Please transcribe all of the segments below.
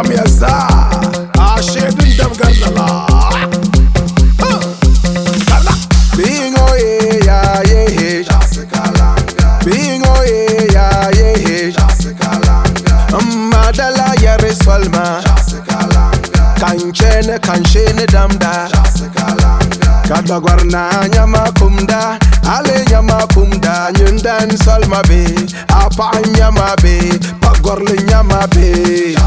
Dam yasa Ashedun dam gardala Bingo ya Bingo ya Madala yare swalma Kanshene damda Kadagwarna nyama kumda Ale nyama kumda Nyundan salma be Apa nyama be Pagwarle nyama be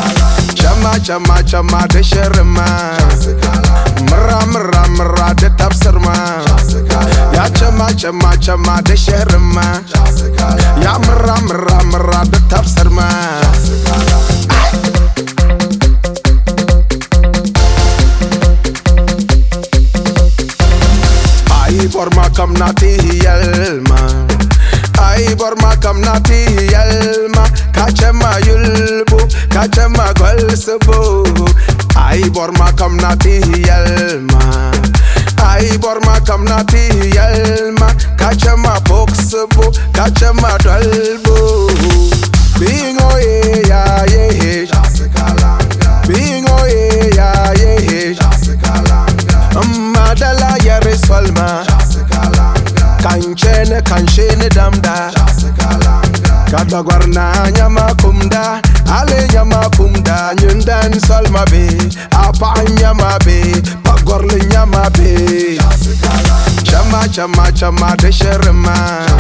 Chama de sherma Mra de tapsarma Ya chama de sherma Ya mra de tapsarma Ai borma kam nati yelma Ai borma kam nati yelma Kachema yulbu Kachema golsubu Ai borma kam nati yelma Ai borma kam nati yelma Kachema boksubu Kachema dolbu Bingo ya Bingo ya Madala yare swalma Kanshene damda Kadagwarna nyama kumda Ale nyama kumda Nyundan salma be Apa nyama be Pagwarle nyama be Chama de sherma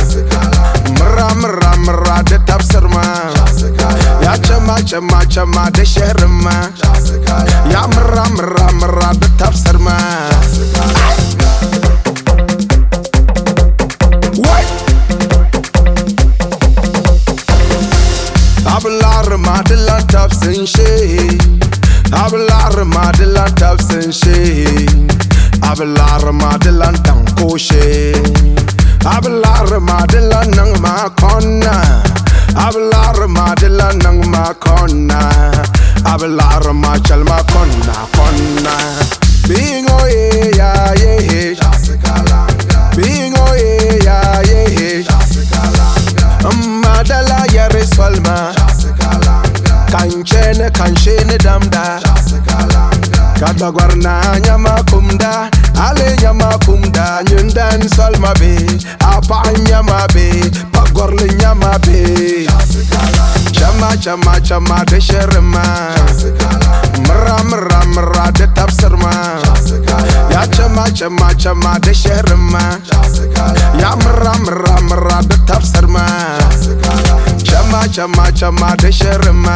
Mra de tapsarma Ya chama de sherma Ya mra de tapsarma Ablar madilan tapsin she Ablar madilan tapsin she Ablar madilan tanko she Ablar madilan nang makonna Ablar madilan nang makonna Ablar machal makonna konna Bingo ya Bingo ya Madala yare swalma Kanshene damda Kadagwarna nyama kumda Ale nyama kumda Nyundan salma be Apa nyama be Pagwarle nyama be Chama de sherma Mra de tapsarma Ya chama de sherma Ya mra de tapsarma Chama de sherma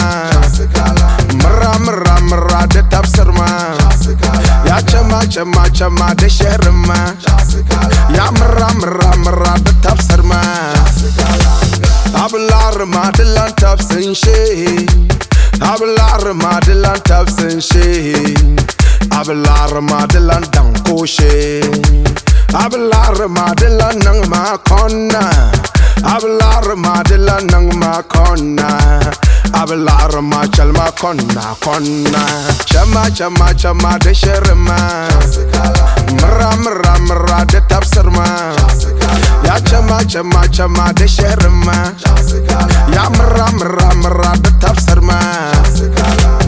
Mra de tapsarma Ya chama de sherma Ya mra de tapsarma Ablar madilan tapsin she Ablar madilan tapsin she Ablar madilan danko she Ablar madilan nang makonna Ablar madilan nang makonna Ablar machal makonna konna Chama de sherma Mra de tapsarma Ya chama de sherma Ya mra de tapsarma